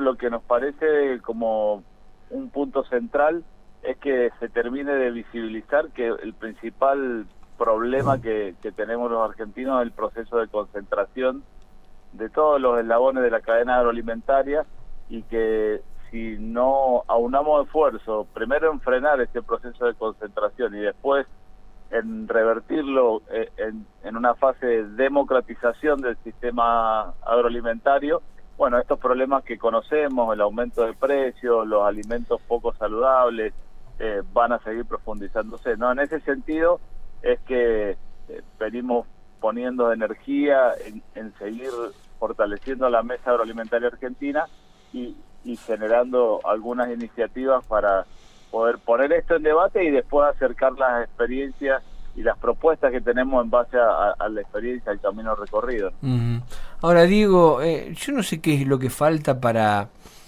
lo que nos parece como un punto central es que se termine de visibilizar que el principal problema que tenemos los argentinos es el proceso de concentración de todos los eslabones de la cadena agroalimentaria, y que si no aunamos esfuerzo, primero en frenar este proceso de concentración y después en revertirlo en una fase de democratización del sistema agroalimentario, bueno, estos problemas que conocemos, el aumento de precios, los alimentos poco saludables, van a seguir profundizándose, ¿no? En ese sentido es que venimos poniendo energía en seguir fortaleciendo la mesa agroalimentaria argentina y generando algunas iniciativas para poder poner esto en debate y después acercar las experiencias y las propuestas que tenemos en base a la experiencia, al camino recorrido. Ahora, Diego, yo no sé qué es lo que falta para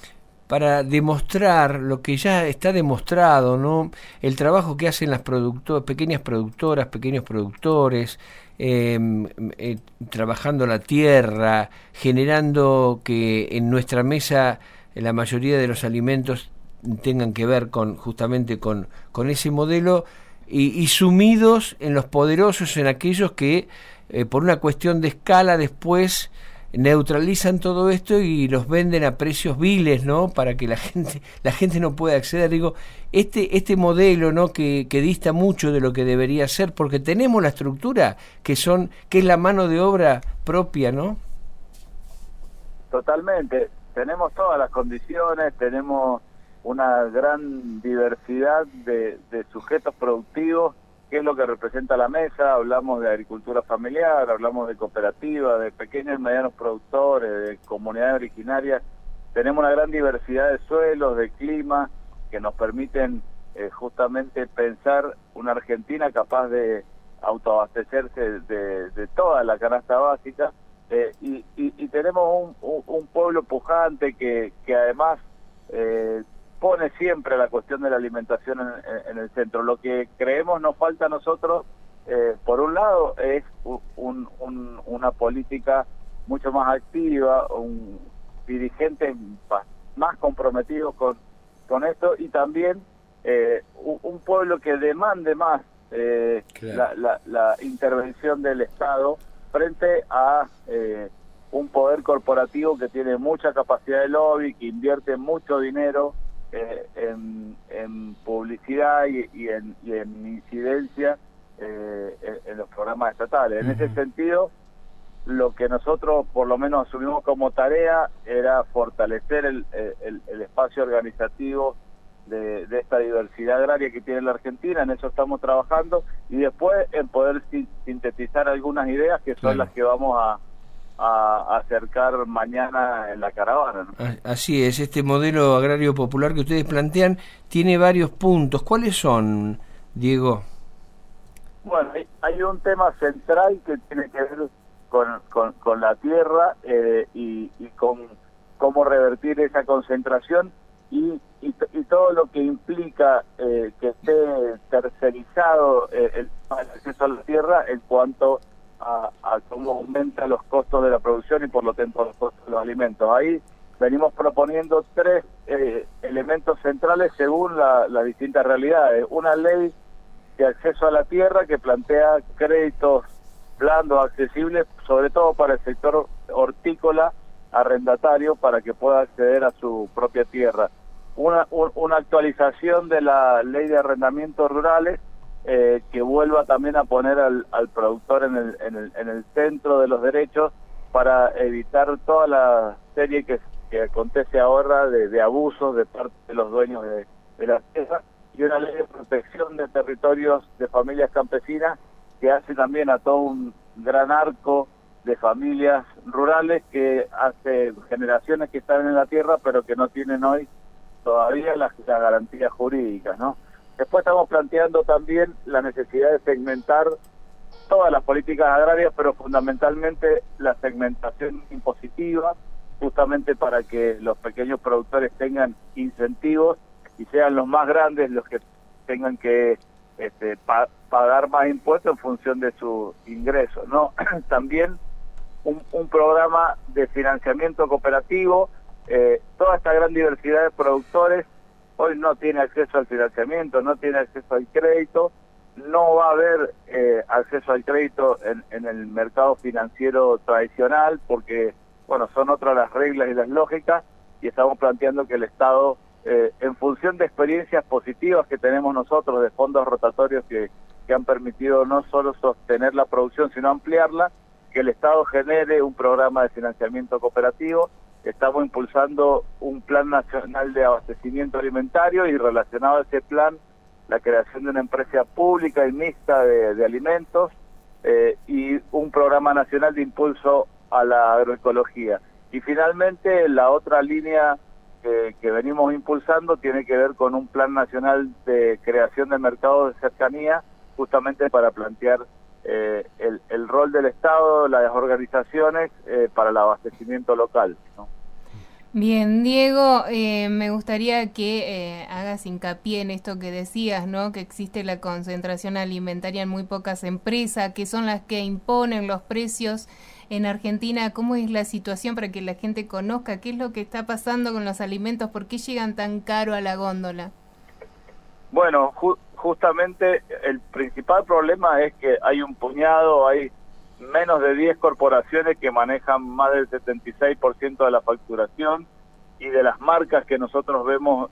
demostrar lo que ya está demostrado, ¿no? El trabajo que hacen las pequeñas productoras, pequeños productores, trabajando la tierra, generando que en nuestra mesa la mayoría de los alimentos tengan que ver justamente con ese modelo, y sumidos en los poderosos, en aquellos que por una cuestión de escala después neutralizan todo esto y los venden a precios viles, ¿no? Para que la gente no pueda acceder. Digo, este modelo, ¿no? que dista mucho de lo que debería ser, porque tenemos la estructura que es la mano de obra propia, ¿no? Totalmente. Tenemos todas las condiciones, tenemos una gran diversidad de sujetos productivos, que es lo que representa la mesa. Hablamos de agricultura familiar, hablamos de cooperativas, de pequeños y medianos productores, de comunidades originarias. Tenemos una gran diversidad de suelos, de clima, que nos permiten justamente pensar una Argentina capaz de autoabastecerse de toda la canasta básica, y tenemos un pueblo pujante que además pone siempre la cuestión de la alimentación en el centro. Lo que creemos nos falta a nosotros, por un lado, es una política mucho más activa, dirigentes más comprometidos con esto, y también un pueblo que demande más claro, la intervención del Estado frente a un poder corporativo que tiene mucha capacidad de lobby, que invierte mucho dinero en publicidad y en incidencia en los programas estatales. En ese sentido, lo que nosotros por lo menos asumimos como tarea era fortalecer el espacio organizativo de esta diversidad agraria que tiene la Argentina. En eso estamos trabajando, y después en poder sintetizar algunas ideas que son las que vamos a acercar mañana en la caravana, ¿no? Así es, este modelo agrario popular que ustedes plantean tiene varios puntos. ¿Cuáles son, Diego? Bueno, hay un tema central que tiene que ver con la tierra, y con cómo revertir esa concentración y todo lo que implica que esté tercerizado el acceso a la tierra en cuanto a cómo aumenta los costos de la producción y por lo tanto los costos de los alimentos. Ahí venimos proponiendo tres elementos centrales según las distintas realidades. Una ley de acceso a la tierra que plantea créditos blandos, accesibles, sobre todo para el sector hortícola arrendatario, para que pueda acceder a su propia tierra. Una actualización de la ley de arrendamientos rurales, que vuelva también a poner al productor en el centro de los derechos, para evitar toda la serie que acontece ahora de abusos de parte de los dueños de las tierras, y una ley de protección de territorios de familias campesinas que hace también a todo un gran arco de familias rurales que hace generaciones que están en la tierra pero que no tienen hoy todavía las garantías jurídicas, ¿no? Después estamos planteando también la necesidad de segmentar todas las políticas agrarias, pero fundamentalmente la segmentación impositiva, justamente para que los pequeños productores tengan incentivos y sean los más grandes los que tengan que pagar más impuestos en función de su ingreso, ¿no? También un programa de financiamiento cooperativo toda esta gran diversidad de productores hoy no tiene acceso al financiamiento, no tiene acceso al crédito, no va a haber acceso al crédito en el mercado financiero tradicional porque, bueno, son otras las reglas y las lógicas, y estamos planteando que el Estado, en función de experiencias positivas que tenemos nosotros de fondos rotatorios que han permitido no solo sostener la producción, sino ampliarla, que el Estado genere un programa de financiamiento cooperativo. Estamos impulsando un plan nacional de abastecimiento alimentario y relacionado a ese plan, la creación de una empresa pública y mixta de alimentos y un programa nacional de impulso a la agroecología. Y finalmente la otra línea que venimos impulsando tiene que ver con un plan nacional de creación de mercados de cercanía, justamente para plantear el rol del Estado, las organizaciones para el abastecimiento local, ¿no? Bien, Diego, me gustaría que hagas hincapié en esto que decías, ¿no? Que existe la concentración alimentaria en muy pocas empresas, que son las que imponen los precios en Argentina. ¿Cómo es la situación para que la gente conozca qué es lo que está pasando con los alimentos? ¿Por qué llegan tan caro a la góndola? Bueno, justamente el principal problema es que hay un puñado, hay menos de 10 corporaciones que manejan más del 76% de la facturación, y de las marcas que nosotros vemos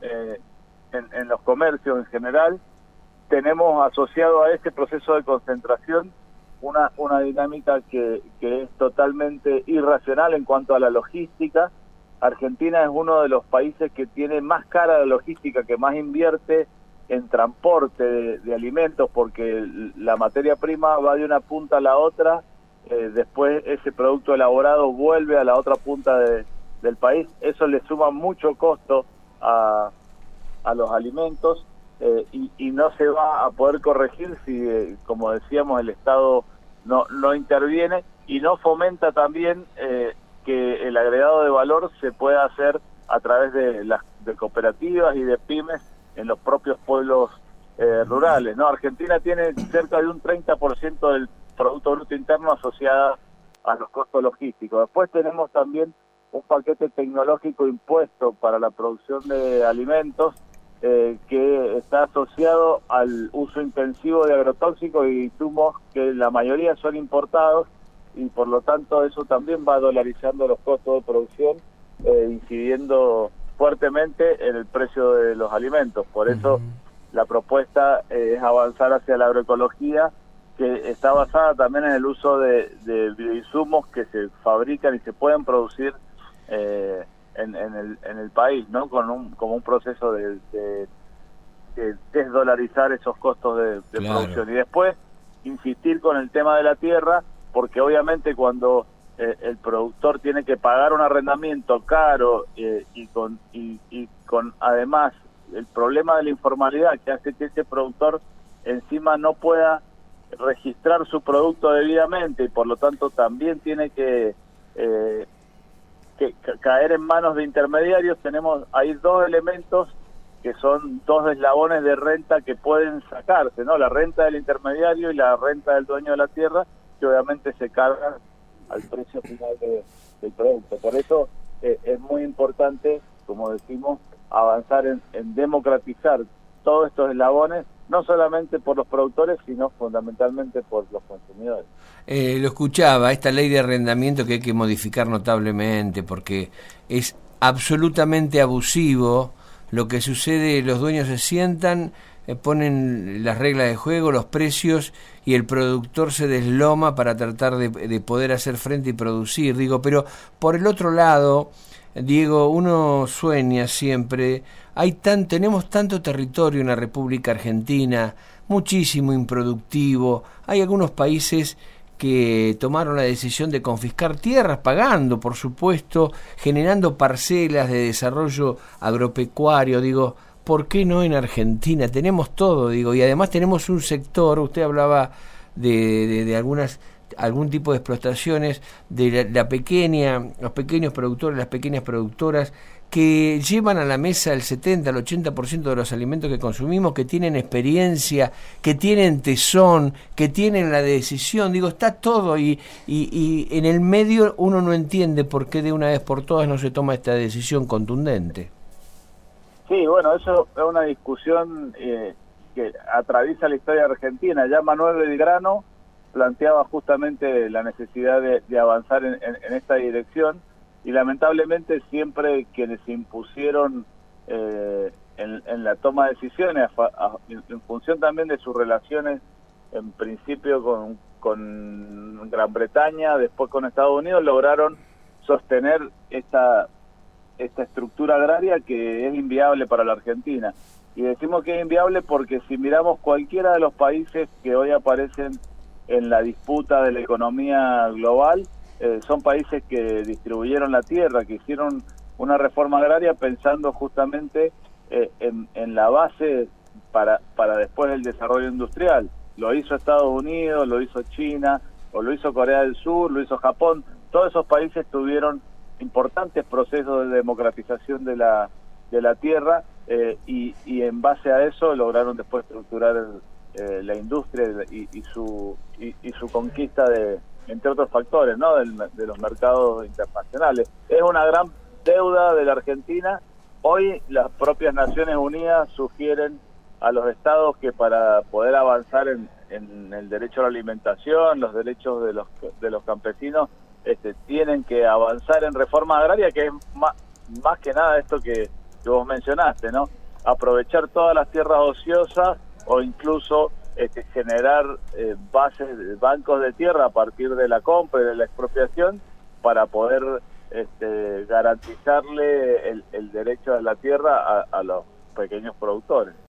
en los comercios en general, tenemos asociado a este proceso de concentración una dinámica que es totalmente irracional en cuanto a la logística. Argentina es uno de los países que tiene más cara la logística, que más invierte en transporte de alimentos, porque la materia prima va de una punta a la otra, después ese producto elaborado vuelve a la otra punta del país. Eso le suma mucho costo a los alimentos y no se va a poder corregir si, como decíamos, el Estado no interviene y no fomenta también que el agregado de valor se pueda hacer a través de cooperativas y de pymes en los propios pueblos rurales, ¿no? Argentina tiene cerca de un 30% del Producto Bruto Interno asociada a los costos logísticos. Después tenemos también un paquete tecnológico impuesto para la producción de alimentos que está asociado al uso intensivo de agrotóxicos y insumos que la mayoría son importados, y por lo tanto eso también va dolarizando los costos de producción, incidiendo fuertemente en el precio de los alimentos. Por eso la propuesta es avanzar hacia la agroecología, que está basada también en el uso de bioinsumos que se fabrican y se pueden producir en el país, ¿no? Como un proceso de desdolarizar esos costos de claro, producción. Y después insistir con el tema de la tierra, porque obviamente cuando el productor tiene que pagar un arrendamiento caro y con además el problema de la informalidad, que hace que ese productor encima no pueda registrar su producto debidamente y por lo tanto también tiene que caer en manos de intermediarios, hay dos elementos que son dos eslabones de renta que pueden sacarse, ¿no? La renta del intermediario y la renta del dueño de la tierra, que obviamente se cargan al precio final del producto. Por eso es muy importante, como decimos, avanzar en democratizar todos estos eslabones, no solamente por los productores, sino fundamentalmente por los consumidores. Lo escuchaba, esta ley de arrendamiento que hay que modificar notablemente, porque es absolutamente abusivo lo que sucede. Los dueños se sientan, ponen las reglas de juego, los precios, y el productor se desloma para tratar de poder hacer frente y producir. Pero por el otro lado, Diego, uno sueña siempre, tenemos tanto territorio en la República Argentina, muchísimo improductivo. Hay algunos países que tomaron la decisión de confiscar tierras, pagando, por supuesto, generando parcelas de desarrollo agropecuario. ¿Por qué no en Argentina? Tenemos todo, y además tenemos un sector, usted hablaba de algún tipo de explotaciones, de los pequeños productores, las pequeñas productoras, que llevan a la mesa el 70, el 80% de los alimentos que consumimos, que tienen experiencia, que tienen tesón, que tienen la decisión. Digo, está todo y en el medio uno no entiende por qué de una vez por todas no se toma esta decisión contundente. Sí, bueno, eso es una discusión que atraviesa la historia argentina. Ya Manuel Belgrano planteaba justamente la necesidad de avanzar en esta dirección, y lamentablemente siempre quienes se impusieron en la toma de decisiones en función también de sus relaciones en principio con Gran Bretaña, después con Estados Unidos, lograron sostener esta estructura agraria que es inviable para la Argentina. Y decimos que es inviable porque si miramos cualquiera de los países que hoy aparecen en la disputa de la economía global, son países que distribuyeron la tierra, que hicieron una reforma agraria pensando justamente en la base para después el desarrollo industrial. Lo hizo Estados Unidos, lo hizo China, o lo hizo Corea del Sur, lo hizo Japón. Todos esos países tuvieron importantes procesos de democratización de la tierra, y en base a eso lograron después estructurar la industria y su conquista entre otros factores, ¿no?, de los mercados internacionales. Es una gran deuda de la Argentina. Hoy las propias Naciones Unidas sugieren a los estados que para poder avanzar en el derecho a la alimentación, los derechos de los campesinos, tienen que avanzar en reforma agraria, que es más que nada esto que vos mencionaste, ¿no? Aprovechar todas las tierras ociosas o incluso generar bancos de tierra a partir de la compra y de la expropiación para poder garantizarle el derecho a la tierra a los pequeños productores.